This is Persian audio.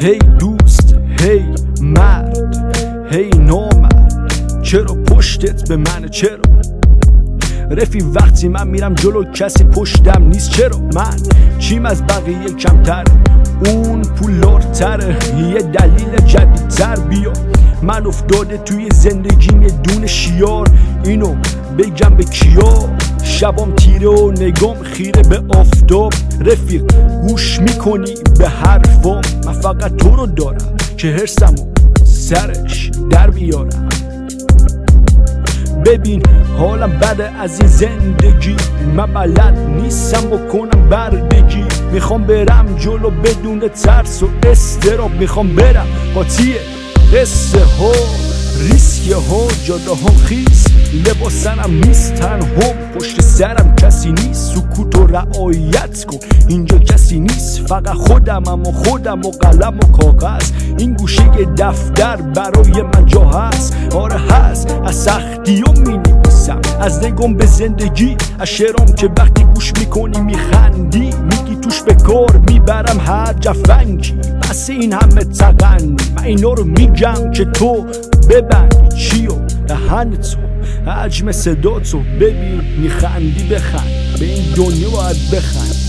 هی دوست، هی مرد، هی نامرد، چرا پشتت به منه؟ چرا رفیق وقتی من میرم جلو کسی پشتم نیست؟ چرا من چیم از بقیه کمتر؟ اون پولارتره، یه دلیل جدیدتر بیا. من افتاده توی زندگیم یه دونه شیار، اینو بگم به کیا؟ شبام تیره و نگام خیره به آفتاب. رفیق گوش میکنی به حرفام؟ من فقط تو رو دارم که حرسمو سرش در بیارم. ببین حالم بده از این زندگی، من بلد نیستم بکنم بردگی. میخوام برم جلو بدون ترس و استراب، میخوام برم قاطی قصه ها، ریسک ها، جاده ها خیس، لباسنم نیست تنها، پشت سرم کسی نیست، سکوت و رعایت کن اینجا کسی نیست، فقط خودم اما خودم و قلم و کاغذ. این گوشه دفتر برای من جا هست، آره هست. از سختی ها می نویسم، از نگام به زندگی، از شعرام که وقتی گوش میکنی میخندی، میگی توش به کار میبرم هر جفنگی. پس این همه تقنی من اینا رو میگم که تو ببندی چی و دهنتو، حجم صداتو ببین میخندی بخند، به این دنیا باید بخند.